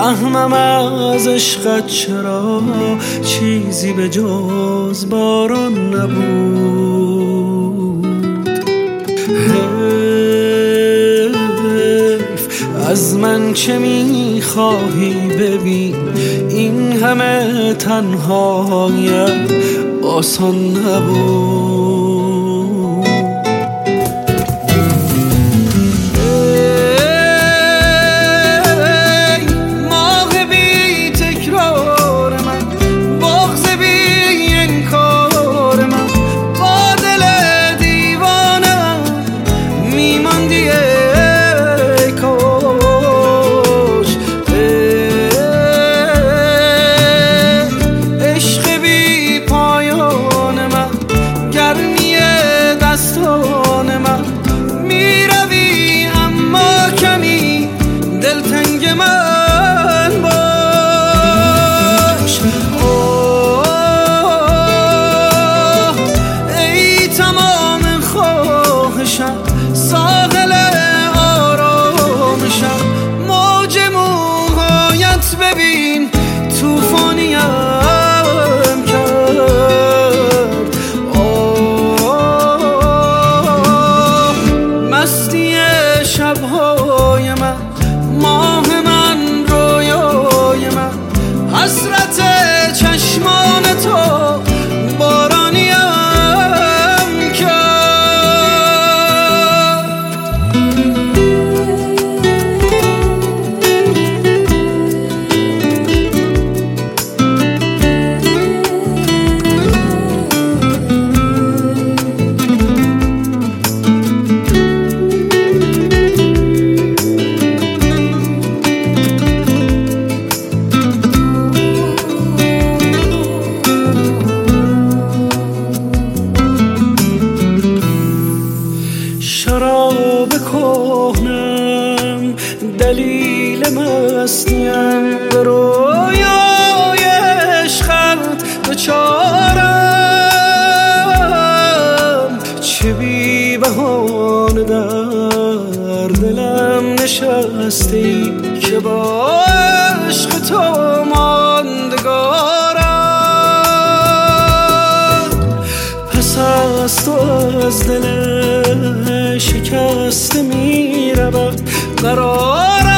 نفهمم از عشقت چرا چیزی به جز باران نبود. حیف از من چه میخواهی ببین، این همه تنهایت آسان نبود. ساحل آرامشم، موج موهایت ببین توفانیم کرد. مستی شبهای من، ماه من، رویای من، حسرت چشمان تو بارانیم شراب کهنم، دلیل مستیم، به رویای عشقت دچارم. چه بی بهانه در دلم نشستی که با عشق تو ماندگارم. پس از تو از دل شکسته می رود قرارم.